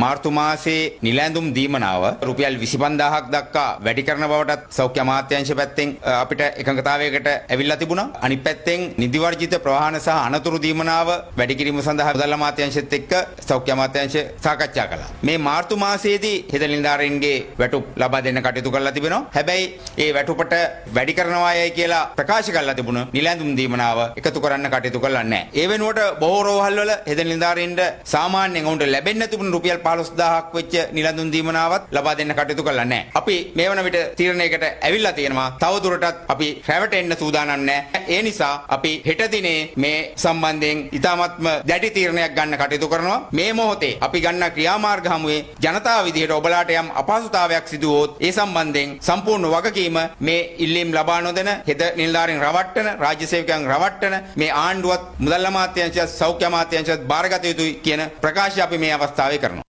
මාර්තු මාසයේ නිල ඇඳුම් දීමනාව රුපියල් 25000ක් දක්වා වැඩි කරන බවටත් සෞඛ්‍ය අමාත්‍යාංශ පැත්තෙන් අපිට එකඟතාවයකට ඇවිල්ලා තිබුණා. අනිත් පැත්තෙන් නිදි වර්ජිත ප්‍රවාහන සහ අනතුරු දීමනාව වැඩි කිරීම සඳහා මුදල් අමාත්‍යාංශෙත් එක්ක සෞඛ්‍ය අමාත්‍යාංශය සාකච්ඡා කළා. මේ මාර්තු මාසයේදී හෙද නිලධාරීන්ගේ වැටුප් ලබා දෙන්න කටයුතු කරලා තිබෙනවා. හැබැයි ඒ වැටුපට වැඩි කරනවායයි කියලා ප්‍රකාශ කරලා තිබුණ නිල ඇඳුම් දීමනාව එකතු කරන්න කටයුතු කරලා නැහැ. ඒ වෙනුවට බොහෝ රෝහල් වල හෙද නිලධාරීන්ට සාමාන්‍යයෙන් උන්ට ලැබෙන්න තිබුණු රුපියල් 15000ක් වෙච්ච නිල ඇඳුම් දීමනාවත් ලබා දෙන්න කටයුතු කරලා නැහැ. අපි මේ වන විට තීරණයකට ඇවිල්ලා තියෙනවා. තවදුරටත් අපි රැවටෙන්න සූදානම් නැහැ. ඒ නිසා අපි හෙට දිනේ මේ සම්බන්ධයෙන් ඉතාමත්ම දැඩි තීරණයක් ගන්න කටයුතු කරනවා. මේ මොහොතේ අපි ගන්න ක්‍රියාමාර්ග හමුවේ ජනතාව විදිහට ඔබලාට යම් අපහසුතාවයක් සිදු වුවොත් ඒ සම්බන්ධයෙන් සම්පූර්ණ වගකීම මේ ඉල්ලීම් ලබා නොදෙන හෙද නිලධාරීන් රවට්ටන රාජ්‍ය සේවකයන් රවට්ටන මේ ආණ්ඩුවත් මුදල් අමාත්‍යාංශයත් සෞඛ්‍ය අමාත්‍යාංශයත් බාරගත යුතුයි කියන ප්‍රකාශය අපි මේ අවස්ථාවේ කරනවා.